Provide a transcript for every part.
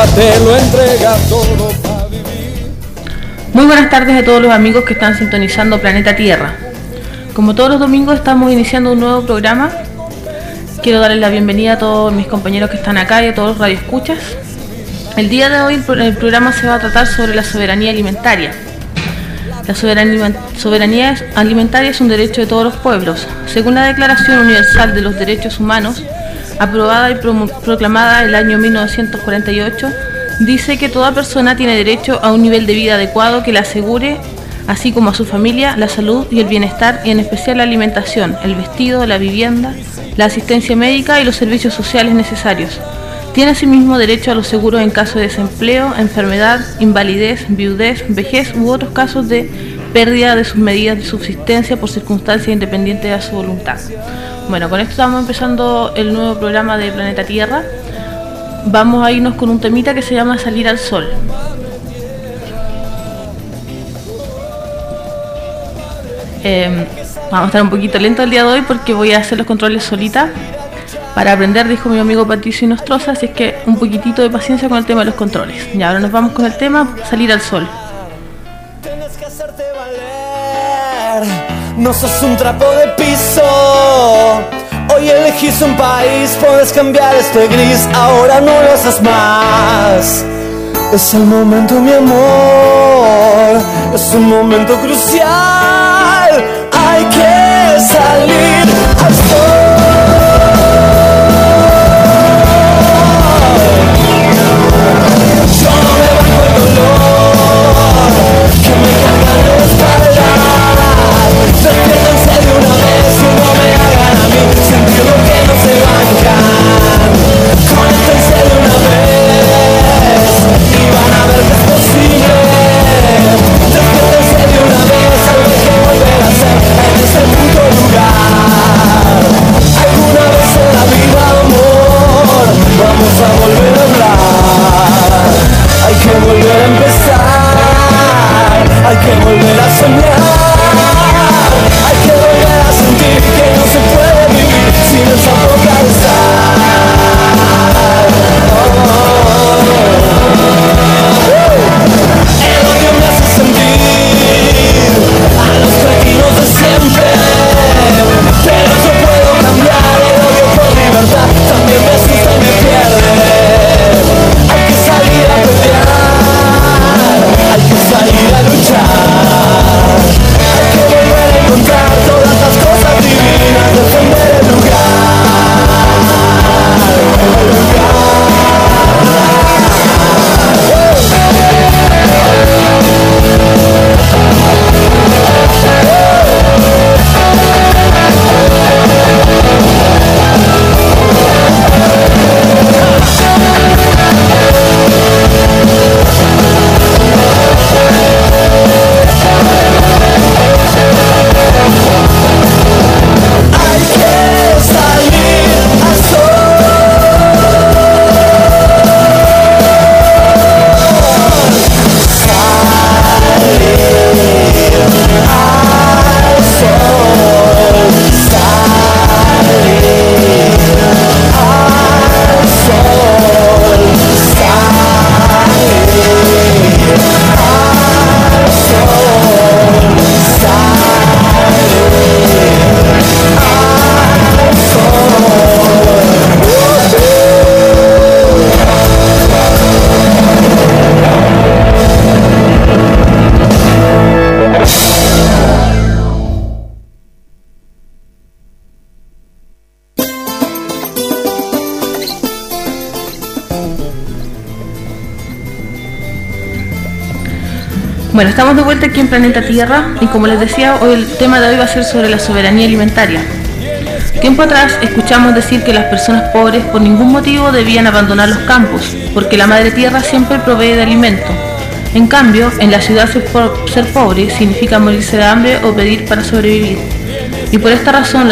vida te lo entrega todo para vivir. Muy buenas tardes a todos los amigos que están sintonizando Planeta Tierra. Como todos los domingos estamos iniciando un nuevo programa. Quiero darles la bienvenida a todos mis compañeros que están acá y a todos los radioescuchas. El día de hoy el programa se va a tratar sobre la soberanía alimentaria. La soberanía alimentaria es un derecho de todos los pueblos. Según la Declaración Universal de los Derechos Humanos, aprobada y proclamada el año 1948, dice que toda persona tiene derecho a un nivel de vida adecuado que le asegure, así como a su familia, la salud y el bienestar, y en especial la alimentación, el vestido, la vivienda, la asistencia médica y los servicios sociales necesarios. Tiene asimismo derecho a los seguros en caso de desempleo, enfermedad, invalidez, viudez, vejez u otros casos de pérdida de sus medidas de subsistencia por circunstancias independientes de su voluntad. Bueno, con esto estamos empezando el nuevo programa de Planeta Tierra. Vamos a irnos con un temita que se llama Salir al Sol. Vamos a estar un poquito lento el día de hoy porque voy a hacer los controles solita. Para aprender, dijo mi amigo Patricio Nostroza, así es que un poquitito de paciencia con el tema de los controles. Y ahora nos vamos con el tema Salir al Sol. Tienes que hacerte valer, no sos un trapo de piso. Hoy elegís un país, puedes cambiar este gris, ahora no lo haces más. Es el momento, mi amor, es un momento crucial. Hay que salir al sol. Yo no me banco el dolor que me carga la espalda. Despiértense de una vez y no me hagan a mí sentir lo que no se bancan. Conéctense de una vez y van a ver que es posible. Despiértense de una vez, algo hay que volver a hacer en este puto lugar. Alguna vez en la vida, amor, vamos a volver a hablar. Hay que volver a empezar, hay que volver a soñar, hay que volver a sentir que no se puede vivir sin esa poca de sal. El odio me hace sentir a los cretinos de siempre, pero yo puedo cambiar el odio por libertad, también me asusta y me pierde. Hay que salir a pelear, hay que salir a luchar, hay que volver a encontrar todas las cosas divinas, defender el lugar, el lugar. Bueno, estamos de vuelta aquí en Planeta Tierra y como les decía, hoy el tema de hoy va a ser sobre la soberanía alimentaria. Tiempo atrás escuchamos decir que las personas pobres por ningún motivo debían abandonar los campos, porque la madre tierra siempre provee de alimento. En cambio, en la ciudad ser pobre significa morirse de hambre o pedir para sobrevivir. Y por esta razón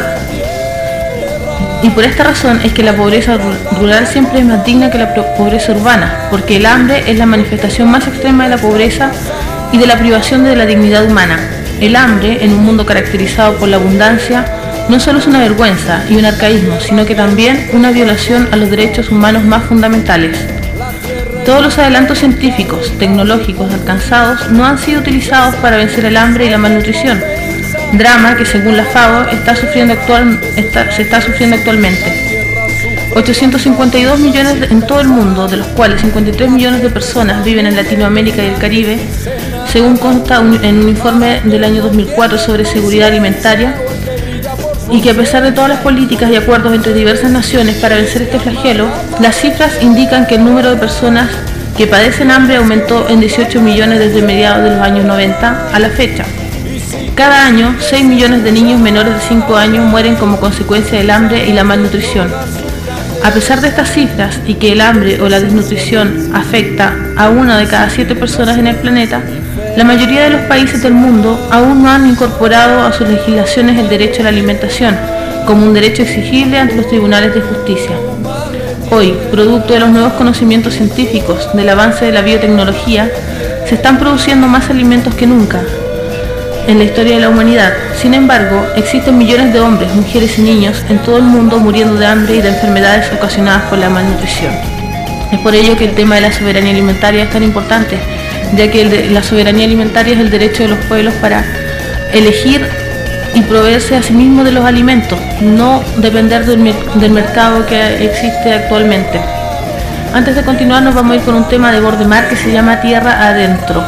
es que la pobreza rural siempre es más digna que la pobreza urbana, porque el hambre es la manifestación más extrema de la pobreza y de la privación de la dignidad humana. El hambre, en un mundo caracterizado por la abundancia, no solo es una vergüenza y un arcaísmo, sino que también una violación a los derechos humanos más fundamentales. Todos los adelantos científicos, tecnológicos alcanzados no han sido utilizados para vencer el hambre y la malnutrición, drama que según la FAO se está sufriendo actualmente. 852 millones en todo el mundo, de los cuales 53 millones de personas viven en Latinoamérica y el Caribe, según consta en un informe del año 2004 sobre seguridad alimentaria, y que a pesar de todas las políticas y acuerdos entre diversas naciones para vencer este flagelo, las cifras indican que el número de personas que padecen hambre aumentó en 18 millones desde mediados de los años 90 a la fecha. Cada año, 6 millones de niños menores de 5 años mueren como consecuencia del hambre y la malnutrición. A pesar de estas cifras y que el hambre o la desnutrición afecta a 1 de cada 7 personas en el planeta, la mayoría de los países del mundo aún no han incorporado a sus legislaciones el derecho a la alimentación como un derecho exigible ante los tribunales de justicia. Hoy, producto de los nuevos conocimientos científicos, del avance de la biotecnología, se están produciendo más alimentos que nunca en la historia de la humanidad. Sin embargo, existen millones de hombres, mujeres y niños en todo el mundo muriendo de hambre y de enfermedades ocasionadas por la malnutrición. Es por ello que el tema de la soberanía alimentaria es tan importante, ya que la soberanía alimentaria es el derecho de los pueblos para elegir y proveerse a sí mismos de los alimentos, no depender del mercado que existe actualmente. Antes de continuar, nos vamos a ir con un tema de Bordemar que se llama Tierra Adentro.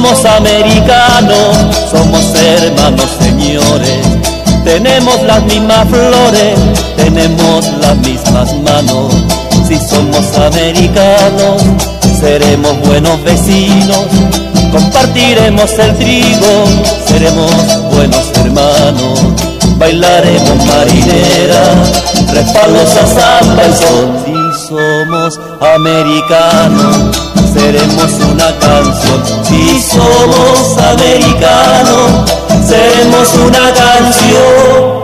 somos americanos, somos hermanos señores. Tenemos las mismas flores, tenemos las mismas manos. Si somos americanos, seremos buenos vecinos. Compartiremos el trigo, seremos buenos hermanos. Bailaremos marinera, respalos a samba y sol. Si somos americanos, seremos una canción. Si somos americanos, seremos una canción.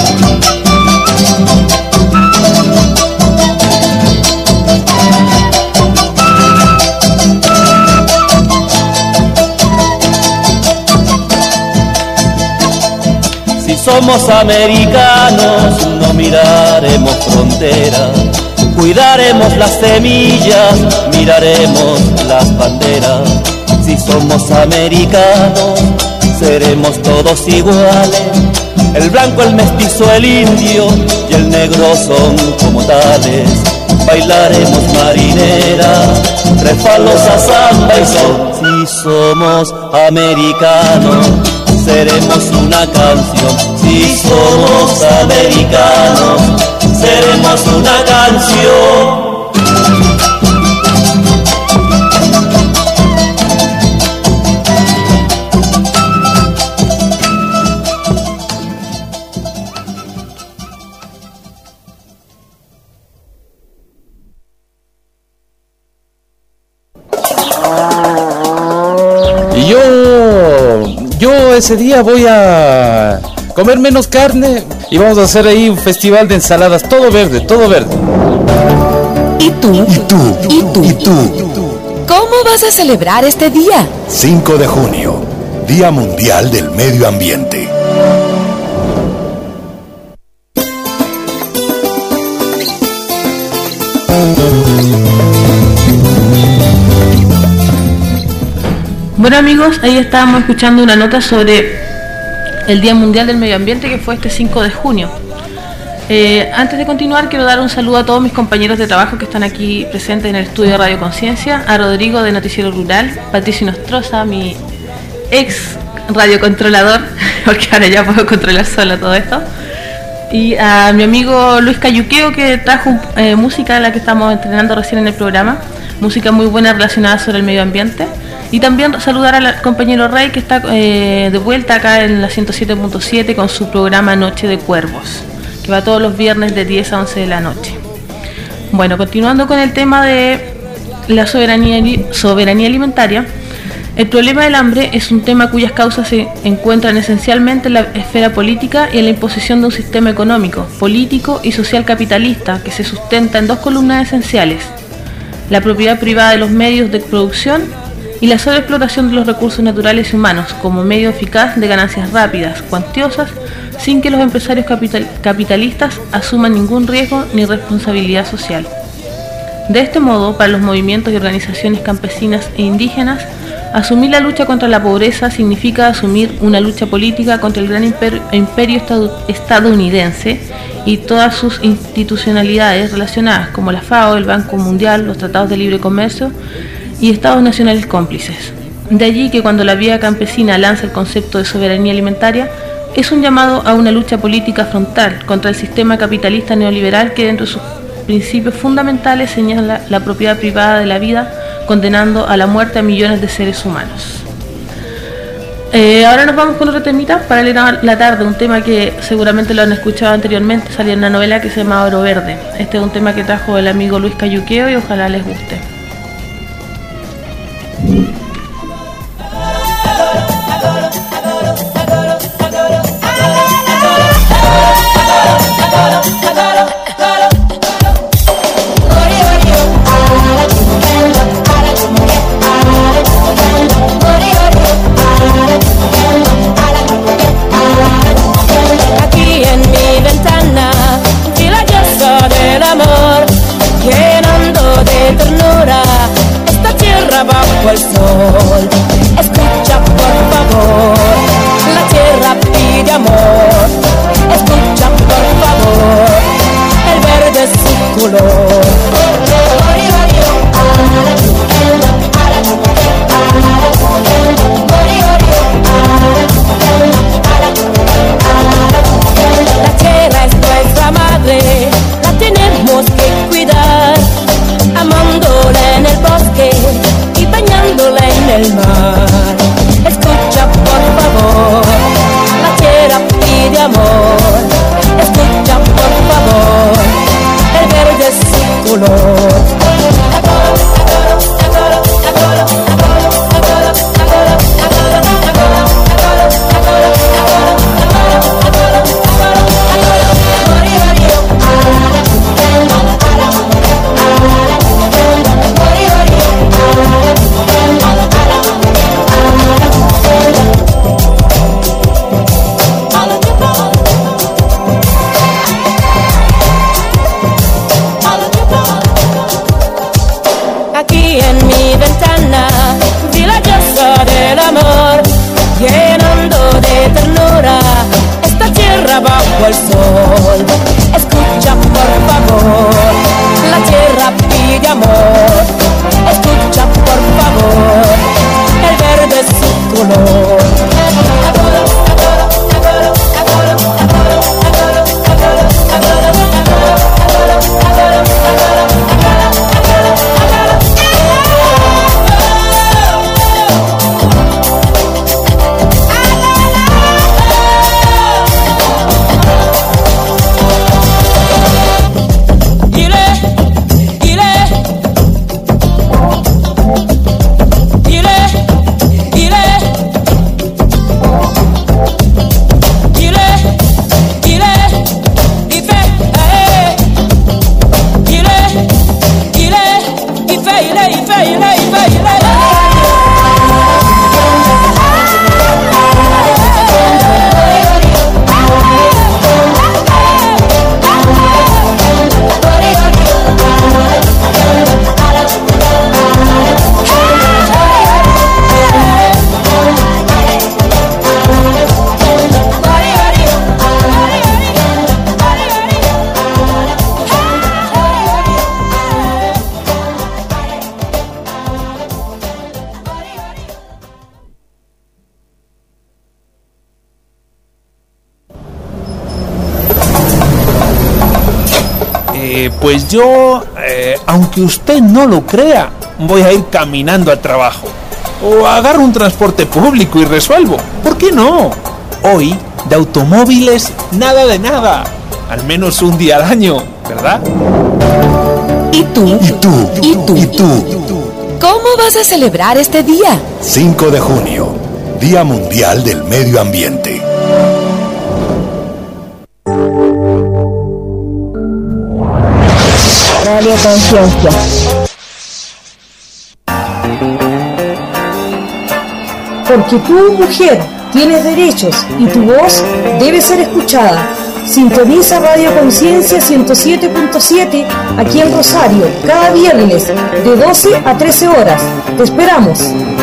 Si somos americanos, no miraremos fronteras. Cuidaremos las semillas, miraremos las banderas. Si somos americanos, seremos todos iguales. El blanco, el mestizo, el indio y el negro son como tales. Bailaremos marinera, respalos a samba y sol. Si somos americanos, seremos una canción. Si somos americanos, seremos una canción. Yo ese día voy a comer menos carne y vamos a hacer ahí un festival de ensaladas, todo verde, todo verde. ¿Y tú? ¿Cómo vas a celebrar este día? 5 de junio, Día Mundial del Medio Ambiente. Bueno amigos, ahí estábamos escuchando una nota sobre el Día Mundial del Medio Ambiente que fue este 5 de junio. Antes de continuar quiero dar un saludo a todos mis compañeros de trabajo que están aquí presentes en el estudio de Radio Conciencia, a Rodrigo de Noticiero Rural, Patricio Nostroza, mi ex radiocontrolador, porque ahora ya puedo controlar sola todo esto, y a mi amigo Luis Cayuqueo que trajo música a la que estamos entrenando recién en el programa, música muy buena relacionada sobre el medio ambiente. Y también saludar al compañero Rey que está de vuelta acá en la 107.7 con su programa Noche de Cuervos, que va todos los viernes de 10 a 11 de la noche. Bueno, continuando con el tema de la soberanía alimentaria, el problema del hambre es un tema cuyas causas se encuentran esencialmente en la esfera política y en la imposición de un sistema económico, político y social capitalista que se sustenta en dos columnas esenciales: la propiedad privada de los medios de producción y la sobreexplotación de los recursos naturales y humanos como medio eficaz de ganancias rápidas, cuantiosas, sin que los empresarios capitalistas asuman ningún riesgo ni responsabilidad social. De este modo, para los movimientos y organizaciones campesinas e indígenas, asumir la lucha contra la pobreza significa asumir una lucha política contra el gran imperio estadounidense y todas sus institucionalidades relacionadas, como la FAO, el Banco Mundial, los tratados de libre comercio y estados nacionales cómplices. De allí que cuando la Vía Campesina lanza el concepto de soberanía alimentaria, es un llamado a una lucha política frontal contra el sistema capitalista neoliberal que dentro de sus principios fundamentales señala la propiedad privada de la vida, condenando a la muerte a millones de seres humanos. Ahora nos vamos con otro temita para leer la tarde, un tema que seguramente lo han escuchado anteriormente, salió en una novela que se llama Oro Verde. Este es un tema que trajo el amigo Luis Cayuqueo y ojalá les guste. Aquí en mi ventana, la lluvia del amor, llenando de ternura esta tierra bajo el sol. Escucha por favor, la tierra pide amor. Escucha por favor, el verde es su color. el mar. Escucha por favor, la tierra pide amor. Escucha por favor, el verde es su color. Aquí en mi ventana vi la llosa del amor, llenando de ternura esta tierra bajo el sol. Escucha por favor, la tierra pide amor. Escucha por favor, el verde es su color. Pues yo, aunque usted no lo crea, voy a ir caminando al trabajo. O agarro un transporte público y resuelvo. ¿Por qué no? Hoy, de automóviles, nada de nada. Al menos un día al año, ¿verdad? ¿Y tú? ¿Y tú? ¿Y tú? ¿Y tú? ¿Cómo vas a celebrar este día? 5 de junio, Día Mundial del Medio Ambiente. Radio Conciencia. Porque tú, mujer, tienes derechos y tu voz debe ser escuchada. Sintoniza Radio Conciencia 107.7 aquí en Rosario, cada viernes de 12 a 13 horas. Te esperamos.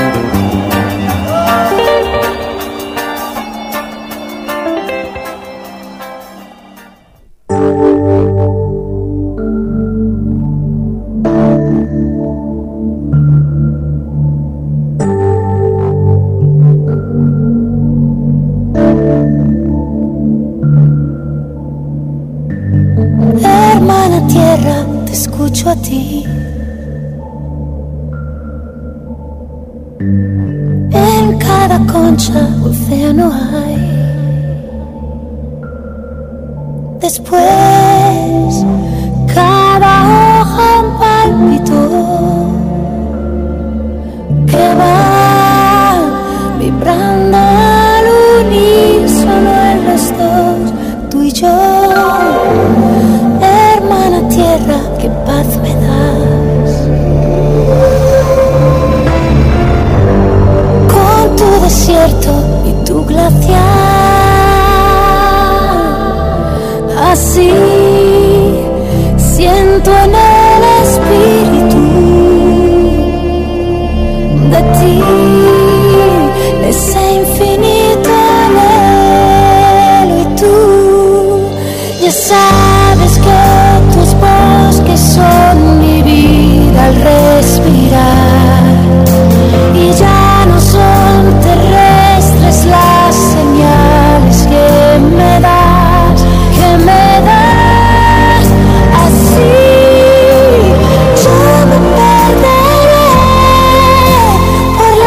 A ti en cada concha océano hay. Después cada hoja un pálpito que va vibrando al unísono en los dos, tú y yo. Hermana tierra, qué paz me das. Con tu desierto y tu glaciar, así siento en el espíritu de ti ese infinito anhelo, y tú ya sabes que tus bosques son mi vida al respirar, y ya no son terrestres las señales que me das, así yo me perderé por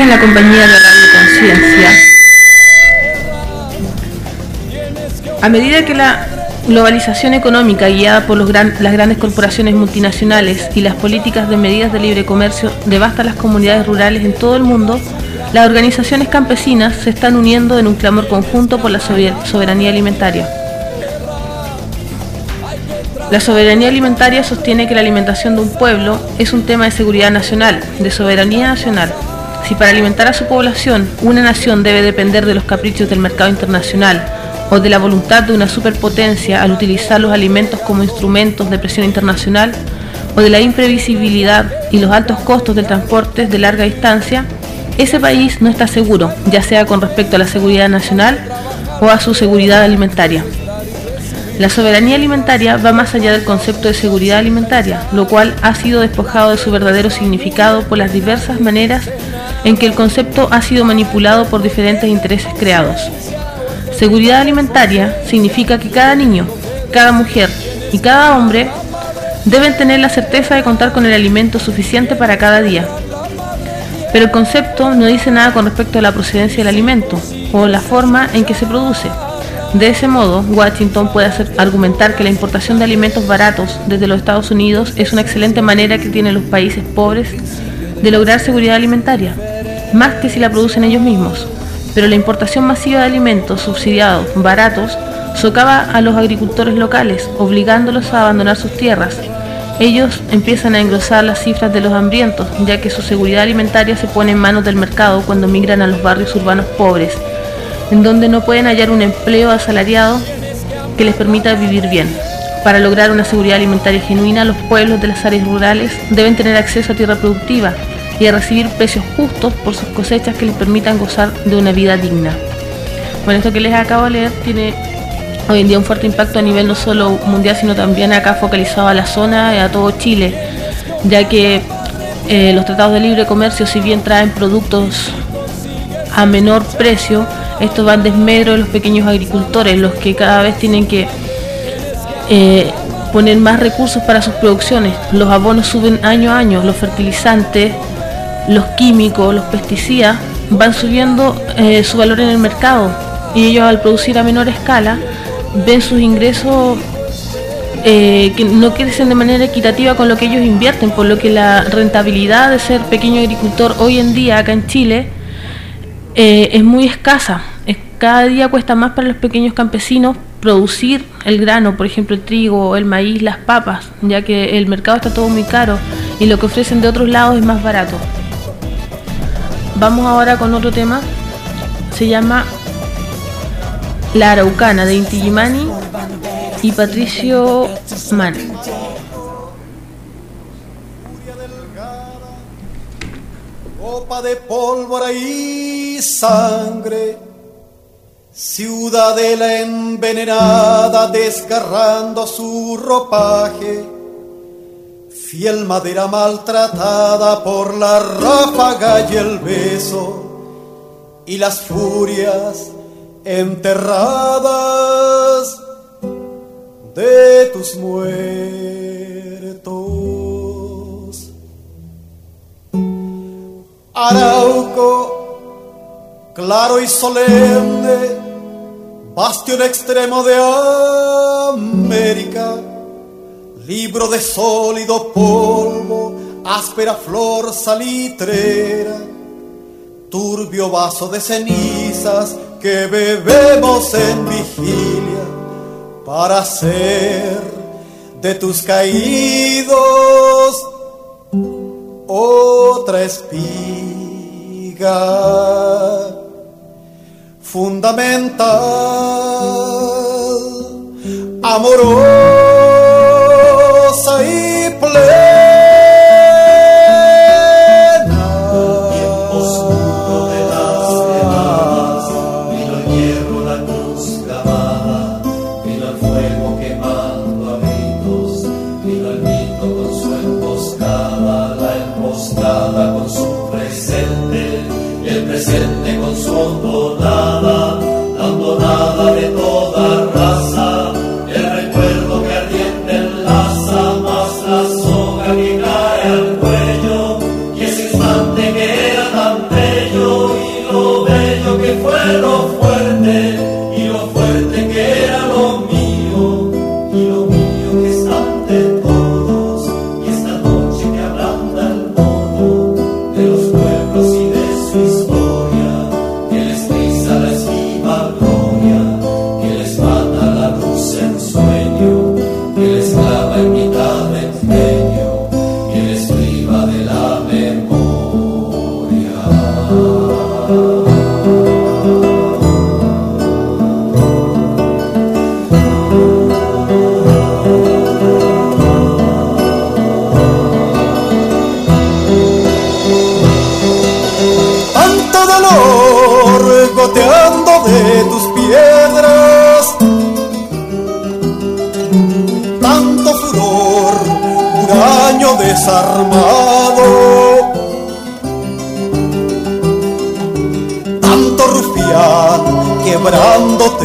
en la compañía de Radio Conciencia. A medida que la globalización económica guiada por las grandes corporaciones multinacionales y las políticas de medidas de libre comercio devasta las comunidades rurales en todo el mundo, las organizaciones campesinas se están uniendo en un clamor conjunto por la soberanía alimentaria. La soberanía alimentaria sostiene que la alimentación de un pueblo es un tema de seguridad nacional, de soberanía nacional. Si para alimentar a su población una nación debe depender de los caprichos del mercado internacional o de la voluntad de una superpotencia al utilizar los alimentos como instrumentos de presión internacional, o de la imprevisibilidad y los altos costos del transporte de larga distancia, ese país no está seguro, ya sea con respecto a la seguridad nacional o a su seguridad alimentaria. La soberanía alimentaria va más allá del concepto de seguridad alimentaria, lo cual ha sido despojado de su verdadero significado por las diversas maneras en que el concepto ha sido manipulado por diferentes intereses creados. Seguridad alimentaria significa que cada niño, cada mujer y cada hombre deben tener la certeza de contar con el alimento suficiente para cada día. Pero el concepto no dice nada con respecto a la procedencia del alimento o la forma en que se produce. De ese modo, Washington puede argumentar que la importación de alimentos baratos desde los Estados Unidos es una excelente manera que tienen los países pobres de lograr seguridad alimentaria, más que si la producen ellos mismos. Pero la importación masiva de alimentos subsidiados, baratos, socava a los agricultores locales, obligándolos a abandonar sus tierras. Ellos empiezan a engrosar las cifras de los hambrientos, ya que su seguridad alimentaria se pone en manos del mercado cuando migran a los barrios urbanos pobres, en donde no pueden hallar un empleo asalariado que les permita vivir bien. Para lograr una seguridad alimentaria genuina, los pueblos de las áreas rurales deben tener acceso a tierra productiva y a recibir precios justos por sus cosechas que les permitan gozar de una vida digna. Bueno, esto que les acabo de leer tiene hoy en día un fuerte impacto a nivel no solo mundial, sino también acá focalizado a la zona y a todo Chile, ya que los tratados de libre comercio, si bien traen productos a menor precio, estos van desmedro de los pequeños agricultores, los que cada vez tienen que poner más recursos para sus producciones. Los abonos suben año a año, los fertilizantes, los químicos, los pesticidas van subiendo su valor en el mercado, y ellos, al producir a menor escala, ven sus ingresos que no crecen de manera equitativa con lo que ellos invierten, por lo que la rentabilidad de ser pequeño agricultor hoy en día acá en Chile es muy escasa. Cada día cuesta más para los pequeños campesinos producir el grano, por ejemplo el trigo, el maíz, las papas, ya que el mercado está todo muy caro y lo que ofrecen de otros lados es más barato. Vamos ahora con otro tema, se llama La Araucana, de Inti Illimani y Patricio Mann. Copa de pólvora y sangre, ciudadela envenenada desgarrando su ropaje, fiel madera maltratada por la ráfaga y el beso, y las furias enterradas de tus muertos. Arauco, claro y solemne, bastión extremo de América, libro de sólido polvo, áspera flor salitrera, turbio vaso de cenizas que bebemos en vigilia para hacer de tus caídos otra espiga fundamental, amorosa y plena. Tiempo oscuro de las quemadas, vino el hierro, la cruz clavada, vino el fuego quemando a gritos, vino el mito con su emboscada, la emboscada con su presente, y el presente con su hondonada, la hondonada de toda raza, el recuerdo que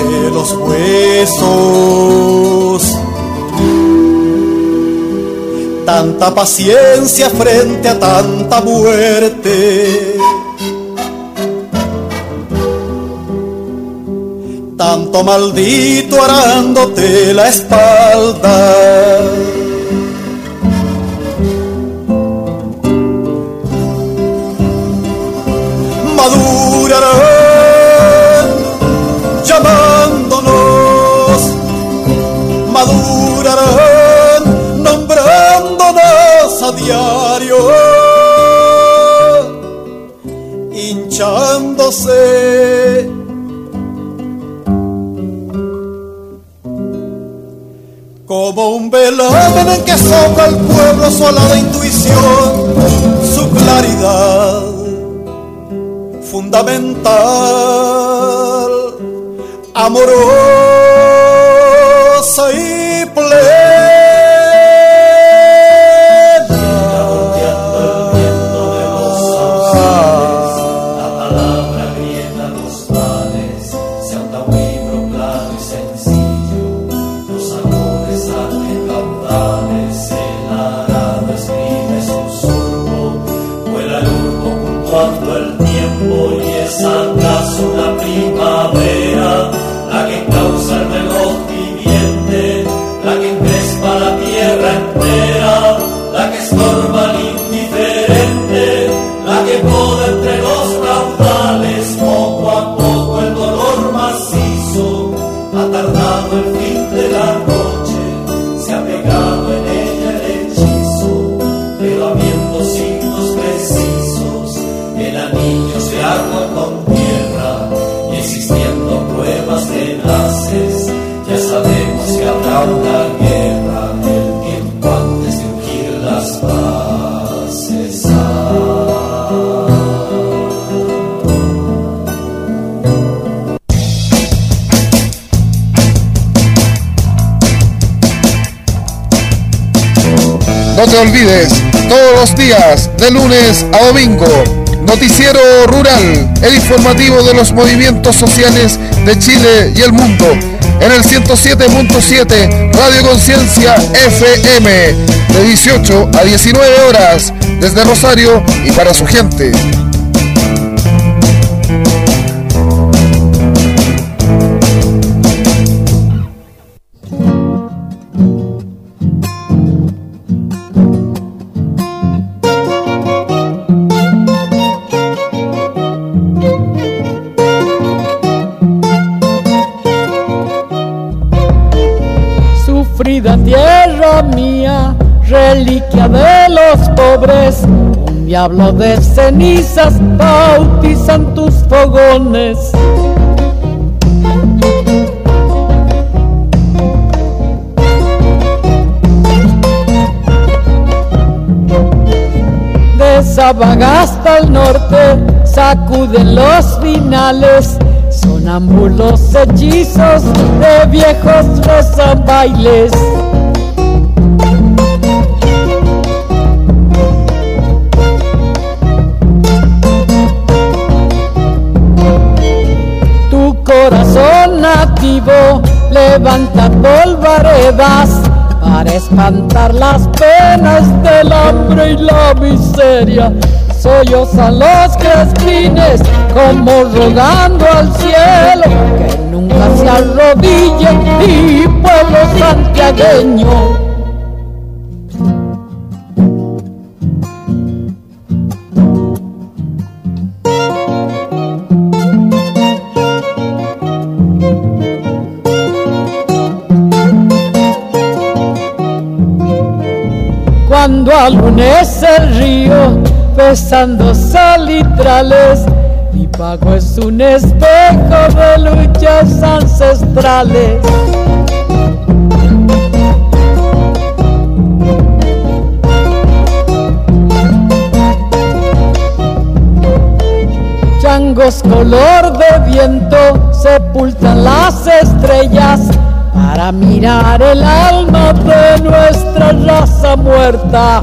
de los huesos. Tanta paciencia frente a tanta muerte, tanto maldito arándote la espalda. Madurarán llamándonos, madurarán nombrándonos a diario, hinchándose como un velamen en que sopla el pueblo su alada intuición, su claridad fundamental, amorosa y plena. La palabra grieta los males, sea un libro claro y sencillo, los amores hacen caudales, el arado escribe susurro, vuela el urbo puntuando el tiempo y es acaso una primavera la que causa el reloj viviente, la que encrespa la tierra entera, la que estorba al indiferente, la que poda entre los raudales, poco a poco el dolor macizo, ha tardado el fin de la noche, se ha pegado en ella el hechizo, pero habiendo signos precisos, el anillo se agua con tierra, y existiendo pruebas tenaces, ya sabemos que habrá una guerra, el tiempo antes de ungir las paces. No te olvides, todos los días, de lunes a domingo, Noticiero Rural, el informativo de los movimientos sociales de Chile y el mundo, en el 107.7 Radio Conciencia FM, de 18 a 19 horas, desde Rosario y para su gente. Sufrida tierra mía, reliquia de los pobres, un diablo de cenizas bautizan tus fogones. De Sabagasta al norte sacuden los vinales, sonámbulos hechizos de viejos rezan bailes. Tu corazón nativo levanta polvaredas para espantar las penas del hambre y la miseria. Sollozan los crespines como rogando al cielo que nunca se arrodille mi pueblo santiagueño. Cuando alunece el río besando salitrales, mi pago es un espejo de luchas ancestrales. Changos color de viento sepultan las estrellas para mirar el alma de nuestra raza muerta.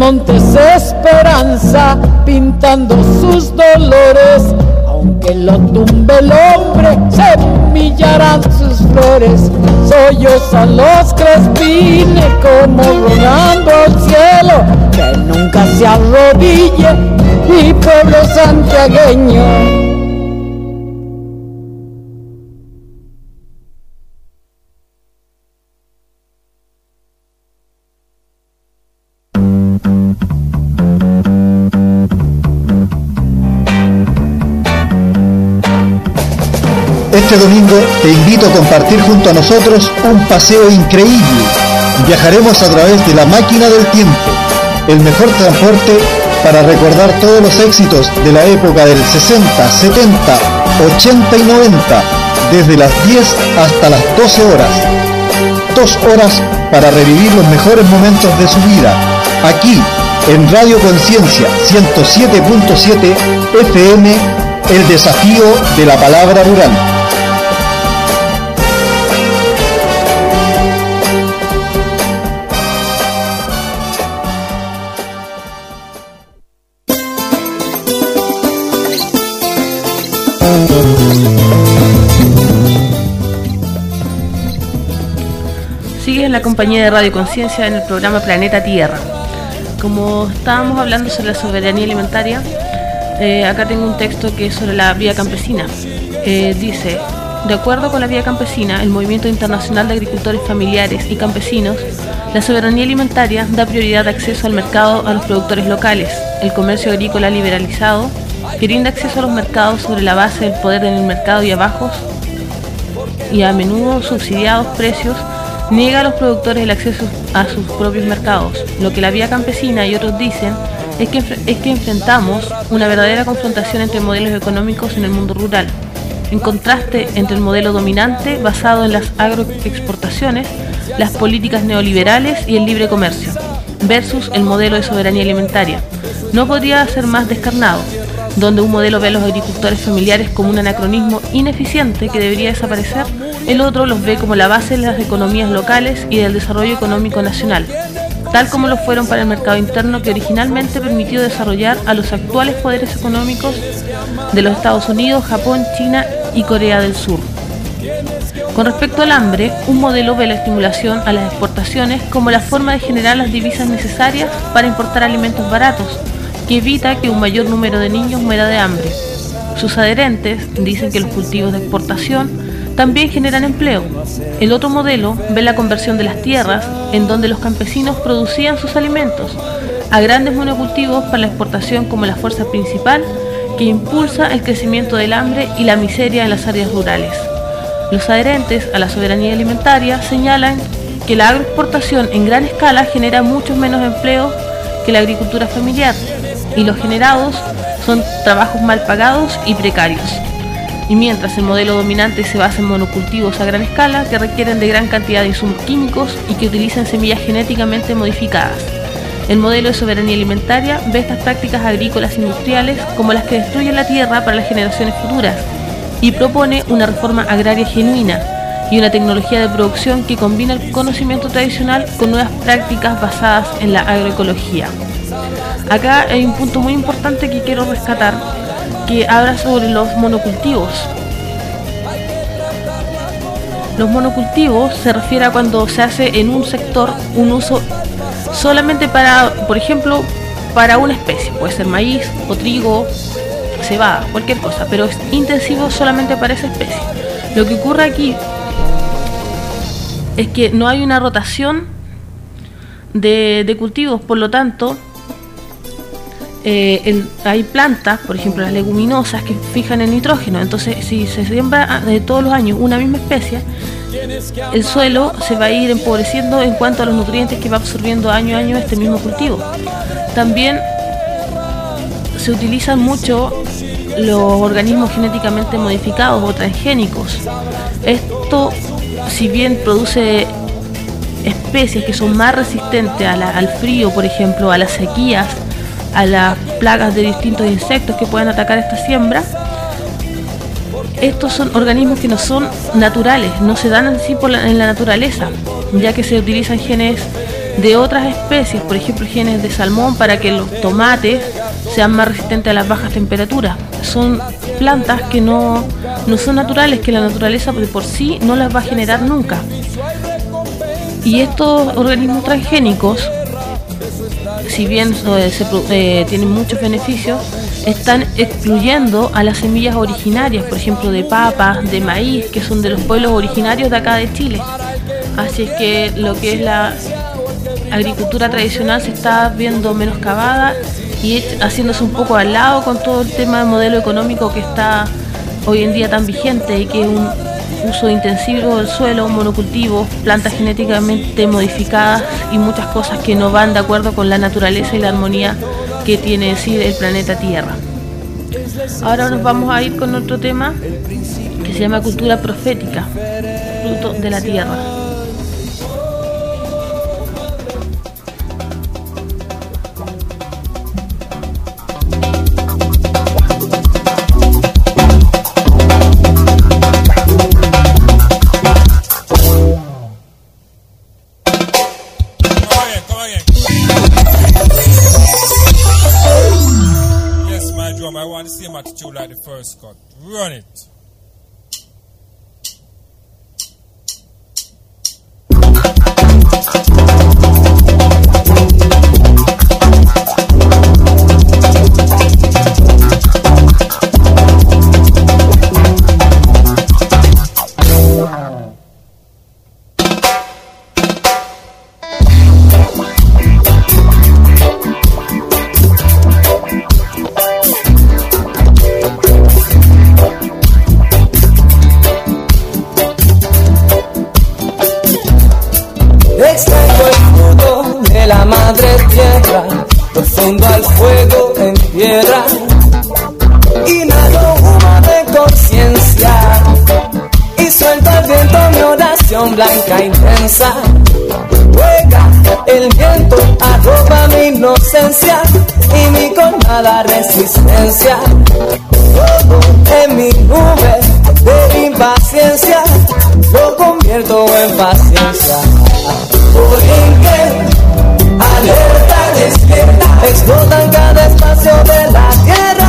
montes esperanza, pintando sus dolores. Aunque lo tumbe el hombre, semillarán sus flores. Sollozan los crespines como rogando al cielo que nunca se arrodille mi pueblo santiagueño. Este domingo te invito a compartir junto a nosotros un paseo increíble. Viajaremos a través de la máquina del tiempo, el mejor transporte para recordar todos los éxitos de la época del 60, 70, 80 y 90, desde las 10 hasta las 12 horas. 2 horas para revivir los mejores momentos de su vida, aquí en Radio Conciencia 107.7 FM, el desafío de la palabra rural. Sigue en la compañía de Radio Conciencia en el programa Planeta Tierra. Como estábamos hablando sobre la soberanía alimentaria, acá tengo un texto que es sobre la vía campesina. Dice: de acuerdo con la vía campesina, el Movimiento Internacional de Agricultores Familiares y Campesinos, la soberanía alimentaria da prioridad de acceso al mercado a los productores locales, el comercio agrícola liberalizado, que brinda acceso a los mercados sobre la base del poder en el mercado y a bajos y a menudo subsidiados precios, niega a los productores el acceso a sus propios mercados. Lo que la vía campesina y otros dicen es que enfrentamos una verdadera confrontación entre modelos económicos en el mundo rural, en contraste entre el modelo dominante basado en las agroexportaciones, las políticas neoliberales y el libre comercio, versus el modelo de soberanía alimentaria. No podría ser más descarnado, donde un modelo ve a los agricultores familiares como un anacronismo ineficiente que debería desaparecer, el otro los ve como la base de las economías locales y del desarrollo económico nacional, tal como lo fueron para el mercado interno que originalmente permitió desarrollar a los actuales poderes económicos de los Estados Unidos, Japón, China y Corea del Sur. Con respecto al hambre, un modelo ve la estimulación a las exportaciones como la forma de generar las divisas necesarias para importar alimentos baratos, que evita que un mayor número de niños muera de hambre. Sus adherentes dicen que los cultivos de exportación también generan empleo. El otro modelo ve la conversión de las tierras, en donde los campesinos producían sus alimentos, a grandes monocultivos para la exportación como la fuerza principal que impulsa el crecimiento del hambre y la miseria en las áreas rurales. Los adherentes a la soberanía alimentaria señalan que la agroexportación en gran escala genera muchos menos empleos que la agricultura familiar, y los generados son trabajos mal pagados y precarios. Y mientras el modelo dominante se basa en monocultivos a gran escala que requieren de gran cantidad de insumos químicos y que utilizan semillas genéticamente modificadas, el modelo de soberanía alimentaria ve estas prácticas agrícolas industriales como las que destruyen la tierra para las generaciones futuras y propone una reforma agraria genuina y una tecnología de producción que combina el conocimiento tradicional con nuevas prácticas basadas en la agroecología. Acá hay un punto muy importante que quiero rescatar, que habla sobre los monocultivos. Los monocultivos se refiere a cuando se hace en un sector un uso solamente para, por ejemplo, para una especie, puede ser maíz o trigo, cebada, cualquier cosa, pero es intensivo solamente para esa especie. Lo que ocurre aquí es que no hay una rotación de cultivos, por lo tanto hay plantas, por ejemplo las leguminosas, que fijan el nitrógeno. Entonces, si se siembra de todos los años una misma especie, el suelo se va a ir empobreciendo en cuanto a los nutrientes que va absorbiendo año a año este mismo cultivo. También se utilizan mucho los organismos genéticamente modificados o transgénicos. Esto, si bien produce especies que son más resistentes al frío, por ejemplo, a las sequías, a las plagas de distintos insectos que pueden atacar esta siembra, estos son organismos que no son naturales, no se dan en sí en la naturaleza, ya que se utilizan genes de otras especies, por ejemplo genes de salmón, para que los tomates sean más resistentes a las bajas temperaturas. Son plantas que no son naturales, que la naturaleza de por sí no las va a generar nunca. Y estos organismos transgénicos, si bien tienen muchos beneficios, están excluyendo a las semillas originarias, por ejemplo de papas, de maíz, que son de los pueblos originarios de acá de Chile. Así es que lo que es la agricultura tradicional se está viendo menoscabada y haciéndose un poco al lado con todo el tema del modelo económico que está hoy en día tan vigente, y que es un uso intensivo del suelo, monocultivos, plantas genéticamente modificadas y muchas cosas que no van de acuerdo con la naturaleza y la armonía que tiene en sí el planeta Tierra. Ahora nos vamos a ir con otro tema que se llama cultura profética, fruto de la tierra. I want the same attitude like the first cut. Run it. Profundo al fuego en piedra, inhalo humo de conciencia y suelto al viento mi oración blanca intensa. Juega el viento, arroba mi inocencia y mi colmada resistencia. Todo en mi nube de impaciencia lo convierto en paciencia. Borinquen, alerta, despierta, explotan cada espacio de la tierra,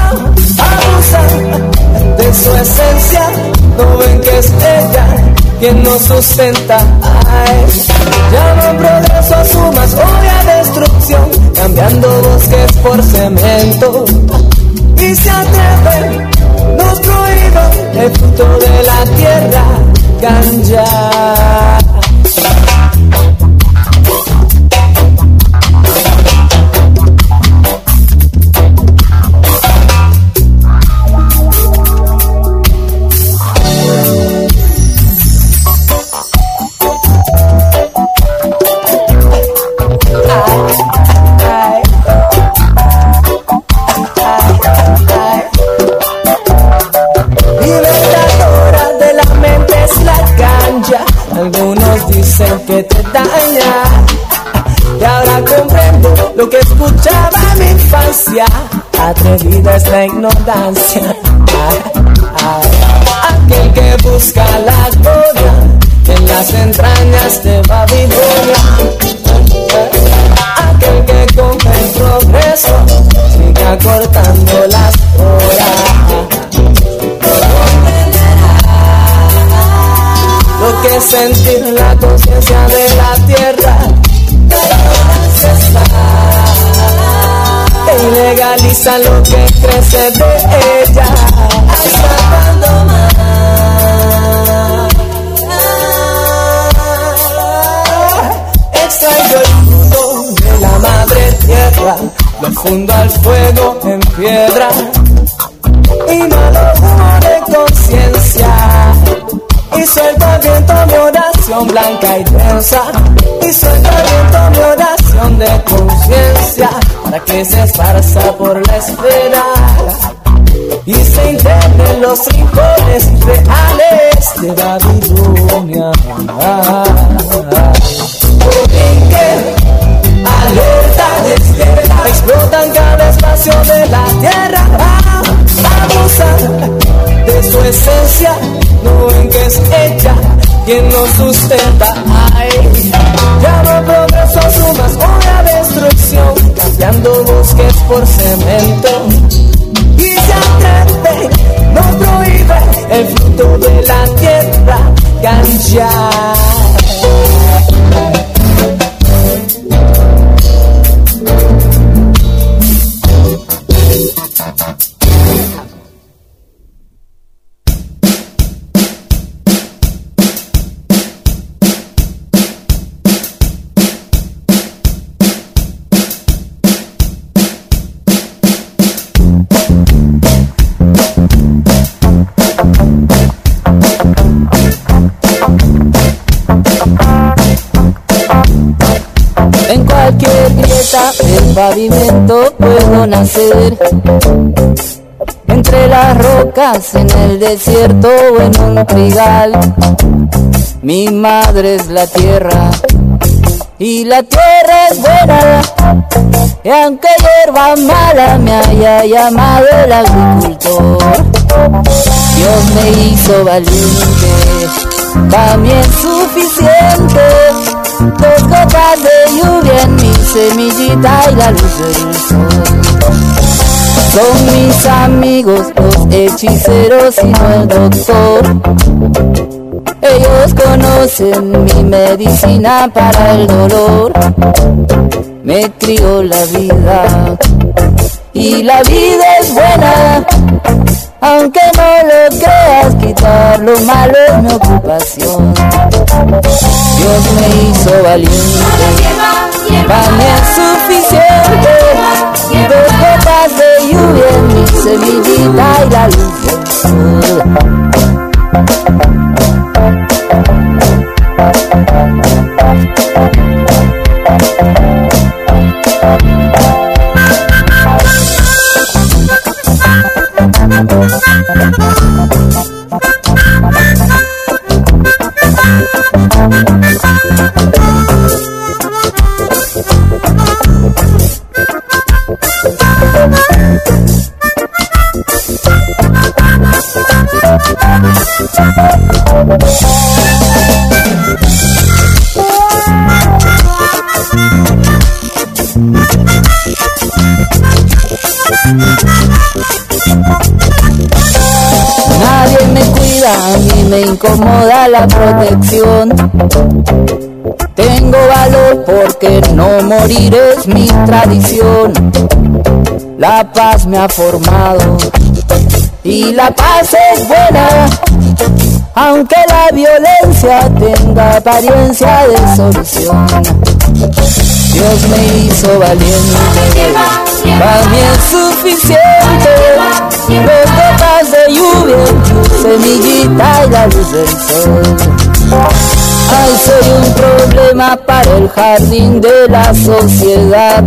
abusan de su esencia, no ven que es ella quien nos sustenta. Ay, llaman progreso a su más obvia destrucción, cambiando bosques por cemento, y se atreven, nos prohíben el fruto de la tierra, ganja. Algunos dicen que te daña, y ahora comprendo lo que escuchaba en mi infancia. Atrevida es la ignorancia. Aquel que busca la gloria en las entrañas de Babilonia, aquel que con el progreso sigue acortando las horas. Lo que es sentir la conciencia de la tierra, e ilegaliza lo que crece de ella. ¿Hasta cuándo más? Extraigo el fruto de la madre tierra, lo fundo al fuego en piedra, inhalo humo de conciencia y suelto al viento mi oración blanca y densa, y suelto al viento mi oración de conciencia, para que se esparza por la esfera y se integre en los rincones reales de Babilonia. Borinquen, alerta, despierta, explotan cada espacio de la tierra, abusan de su esencia, no ven que es ella quien nos sustenta. Ay, llamo progreso por cemento. Y se atreve, no prohíbe el fruto de la tierra ganchar. En cualquier grieta del pavimento puedo nacer, entre las rocas, en el desierto o en un trigal. Mi madre es la tierra y la tierra es buena, y aunque hierba mala me haya llamado el agricultor, Dios me hizo valiente, para mí es suficiente. 2 gotas de lluvia en mi semillita y la luz del sol. Son mis amigos los hechiceros y no el doctor. Ellos conocen mi medicina para el dolor. Me crió la vida y la vida es buena. Aunque no lo creas, quitar lo malo es mi ocupación. Dios me hizo valiente, para mí es suficiente. 2 gotas de lluvia en mi semillita y la luz del sol. Nadie me cuida, a mí me incomoda la protección. Tengo valor porque no morir es mi tradición. La paz me ha formado y la paz es buena, aunque la violencia tenga apariencia de solución. Dios me hizo valiente, para mí es suficiente. 2 gotas de lluvia, semillita y la luz del sol. Ay, soy un problema para el jardín de la sociedad,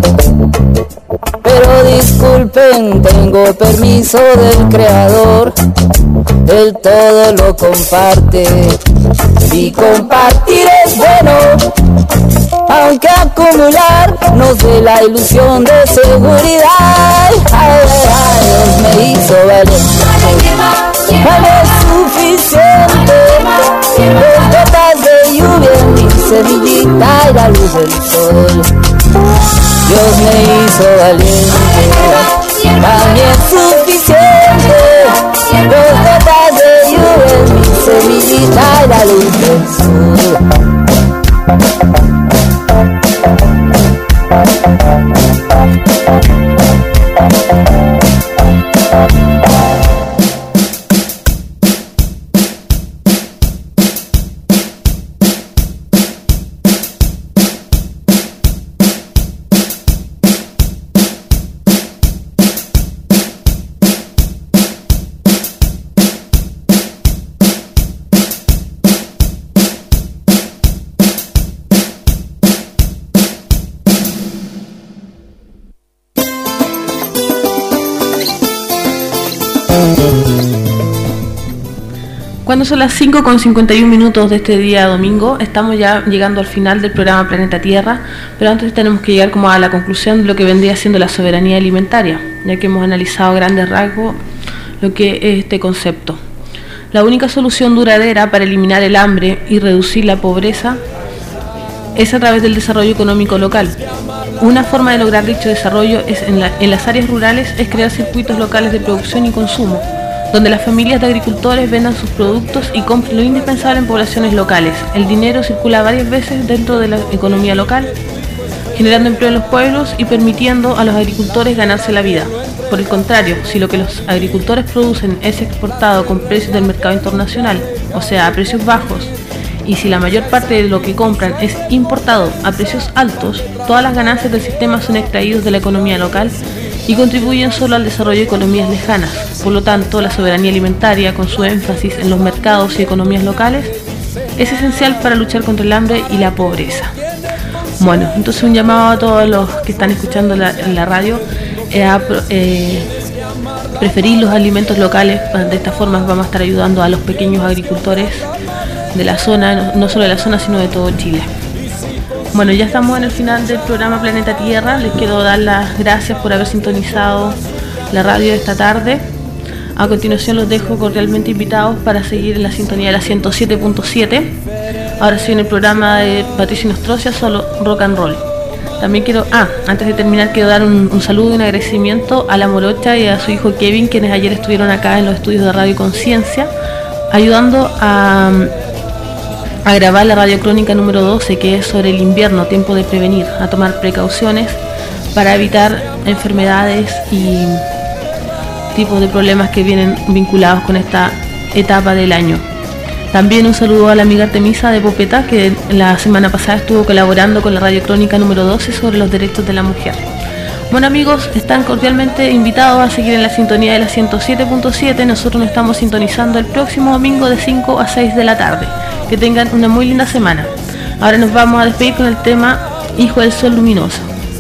pero disculpen, tengo permiso del creador. Él todo lo comparte y compartir es bueno, aunque acumular nos dé la ilusión de seguridad. Ay, ay, ay, Dios me hizo valiente, vale suficiente. 2 gotas de lluvia en mi semillita y la luz del sol. Dios me hizo valiente, para mí es suficiente. 2 gotas de lluvia en mi semillita y la luz del sol. Cuando son las 5:51 de este día domingo, estamos ya llegando al final del programa Planeta Tierra, pero antes tenemos que llegar como a la conclusión de lo que vendría siendo la soberanía alimentaria, ya que hemos analizado a grandes rasgos lo que es este concepto. La única solución duradera para eliminar el hambre y reducir la pobreza es a través del desarrollo económico local. Una forma de lograr dicho desarrollo en las áreas rurales es crear circuitos locales de producción y consumo, donde las familias de agricultores vendan sus productos y compren lo indispensable en poblaciones locales. El dinero circula varias veces dentro de la economía local, generando empleo en los pueblos y permitiendo a los agricultores ganarse la vida. Por el contrario, si lo que los agricultores producen es exportado con precios del mercado internacional, o sea, a precios bajos, y si la mayor parte de lo que compran es importado a precios altos, todas las ganancias del sistema son extraídos de la economía local y contribuyen solo al desarrollo de economías lejanas. Por lo tanto, la soberanía alimentaria, con su énfasis en los mercados y economías locales, es esencial para luchar contra el hambre y la pobreza. Bueno, entonces un llamado a todos los que están escuchando la radio a preferir los alimentos locales. De esta forma vamos a estar ayudando a los pequeños agricultores de la zona, no solo de la zona, sino de todo Chile. Bueno, ya estamos en el final del programa Planeta Tierra. Les quiero dar las gracias por haber sintonizado la radio de esta tarde. A continuación los dejo cordialmente invitados para seguir en la sintonía de la 107.7. Ahora sí, en el programa de Patricio Nostrocia, solo rock and roll. También quiero, antes de terminar, quiero dar un saludo y un agradecimiento a la Morocha y a su hijo Kevin, quienes ayer estuvieron acá en los estudios de Radio Conciencia, ayudando a grabar la Radio Crónica número 12, que es sobre el invierno, tiempo de prevenir, a tomar precauciones para evitar enfermedades y tipos de problemas que vienen vinculados con esta etapa del año. También un saludo a la amiga Artemisa de Popeta, que la semana pasada estuvo colaborando con la Radio Crónica número 12 sobre los derechos de la mujer. Bueno amigos, están cordialmente invitados a seguir en la sintonía de la 107.7. Nosotros nos estamos sintonizando el próximo domingo de 5 a 6 de la tarde. Que tengan una muy linda semana. Ahora nos vamos a despedir con el tema Hijo del Sol Luminoso.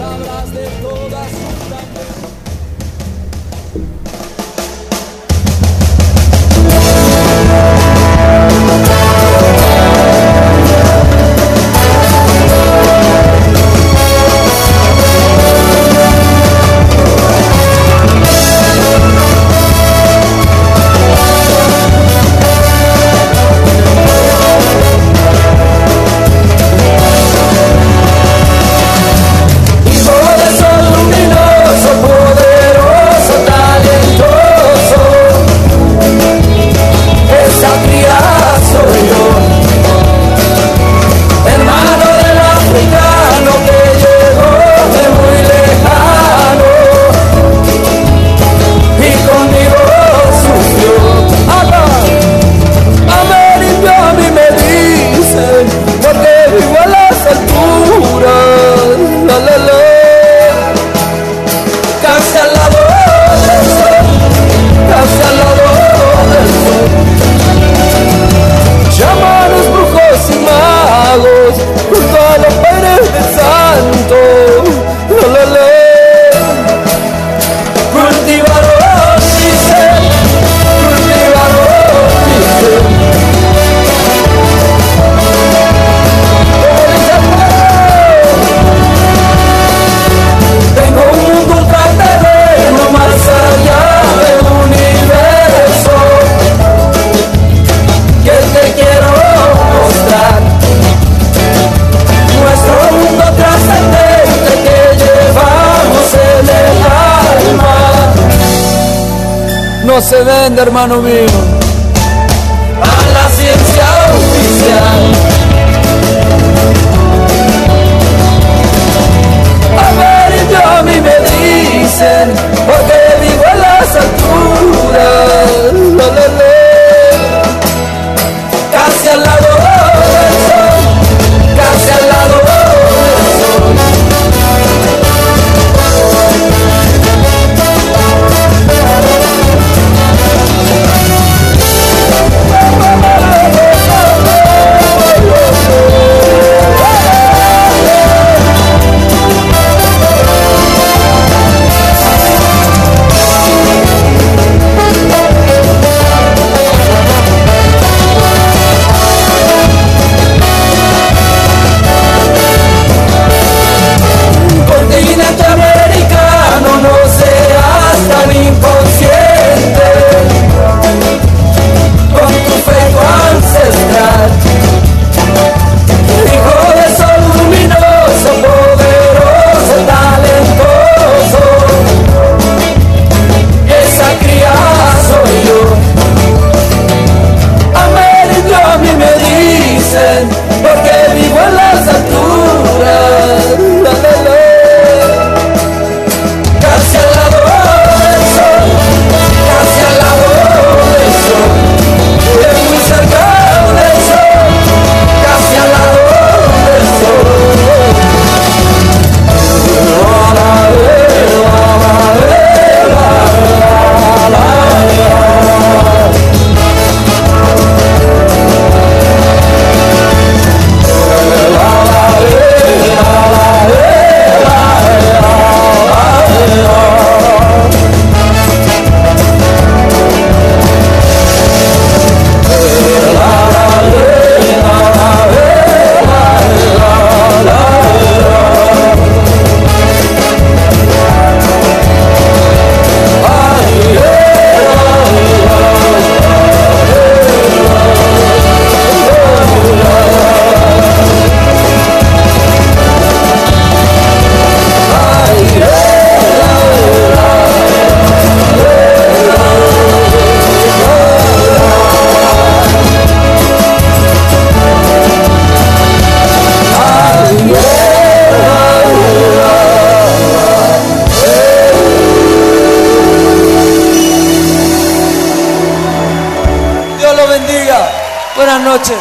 No se vende, hermano mío, a la ciencia oficial. A ver, yo a mí me dicen, porque vivo en las alturas, casi al lado del sol, casi al lado del sol. noches.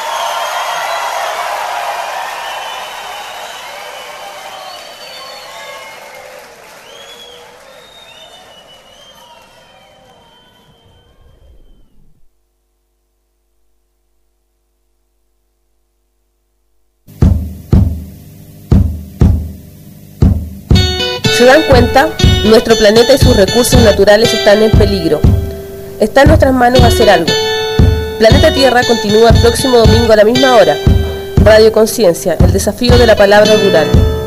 ¿Se dan cuenta? Nuestro planeta y sus recursos naturales están en peligro. Está en nuestras manos hacer algo. Planeta Tierra continúa el próximo domingo a la misma hora. Radio Conciencia, el desafío de la palabra rural.